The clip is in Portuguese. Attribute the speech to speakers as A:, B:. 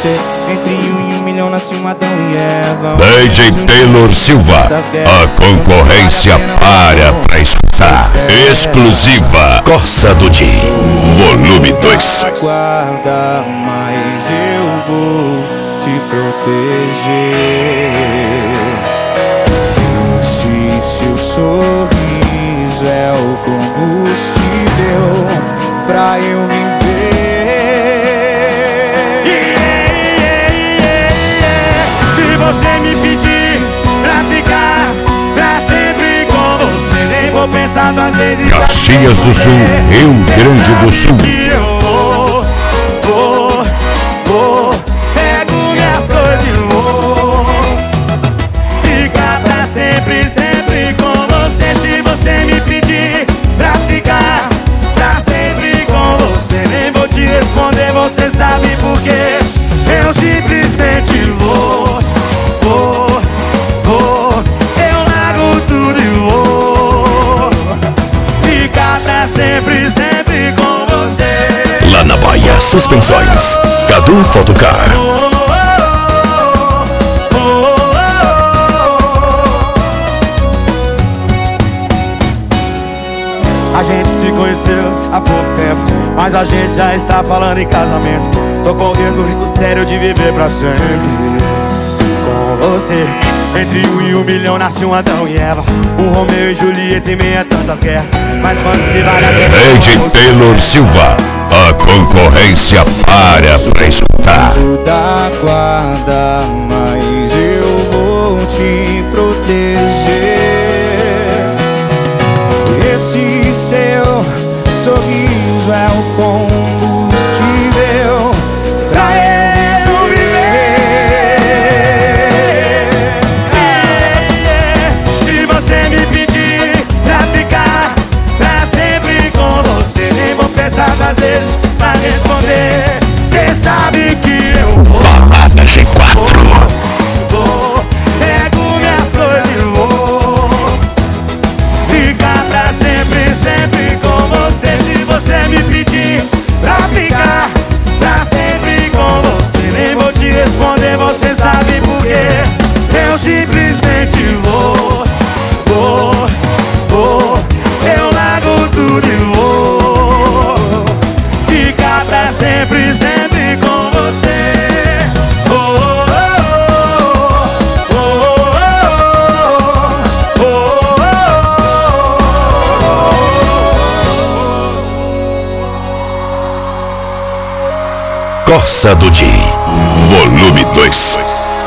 A: você. Entre um e 1 milhão nasce um Adão e Eva.
B: DJ Taylor Silva, a concorrência para pra escutar. Exclusiva Corsa do Di, volume 2.
A: Guarda, mas eu vou te proteger. Se seu sorriso é o combustível pra eu viver.
C: Se você me pedir pra ficar pra sempre com você, nem vou pensar duas vezes.
B: Caxias do Sul, Rio Grande do Sul.
C: Que eu vou, pego minhas coisas e vou ficar pra sempre, sempre com você. Se você me pedir pra ficar pra sempre com você, nem vou te responder, você sabe por quê. Eu simplesmente vou, eu largo tudo e vou ficar pra sempre, sempre com você.
B: Lá na Bahia, Suspensões, Cadu Fotocar.
C: A gente se conheceu há pouco tempo, mas a gente já está falando em casamento. Tô correndo risco sério de viver pra sempre com você. Entre 1 e 1 milhão nasce um Adão e Eva, um Romeu e Julieta em meio a tantas guerras. Mas quando se vale a pena,
B: DJ Taylor Silva, a concorrência para pra escutar.
A: Da guarda, mas eu vou te proteger. Esse seu sorriso é o combustível pra eu
C: viver. Se você me pedir pra ficar pra sempre com você, nem vou pensar duas vezes pra responder. Cê sabe que eu
B: Balada G4.
C: vou, pego minhas coisas e vou ficar pra sempre, sempre com você. Se você me pedir pra ficar pra sempre com você, nem vou te responder, você sabe por quê. Eu simplesmente vou, eu largo tudo e vou ficar pra sempre, sempre com você.
B: Corsa do Di, volume 2.